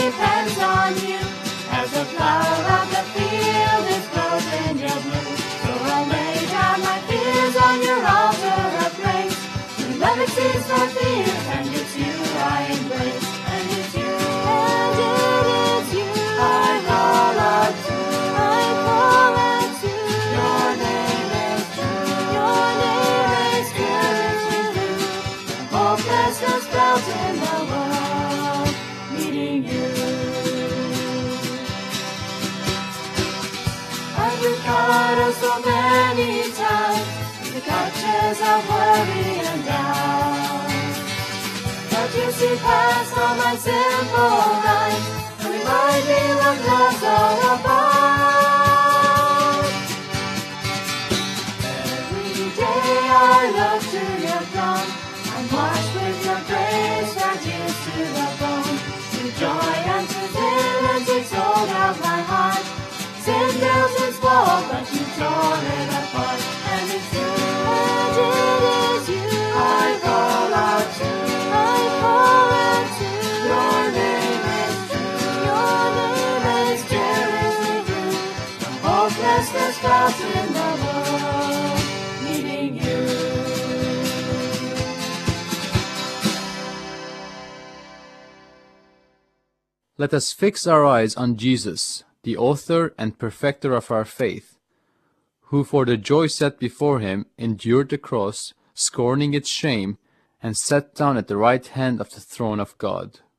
depends on you. As the flower of the field is clothing your blue, so I'll lay down my fears on your altar of grace. Your love exceeds my fears, and it's you I embrace. And it's you, and it is you I call out to. I call out to. Your name is true. Your name is true. Hopelessness felt in the world, needing you. I've recovered so many times the clutches of worry and doubt, but you see past all my simple life and remind me what love's all about. Every day I look to your throne, I'm washed with your grace that is to the bone. To joy and to villains it's hold out my heart. Sin built its wall, but you tore it apart. And it's you, and it is you I call out to. I call out to. Your name is true. Your name is true. The hopelessness felt in the world, needing you. Let us fix our eyes on Jesus, the author and perfecter of our faith, who for the joy set before him endured the cross, scorning its shame, and sat down at the right hand of the throne of God.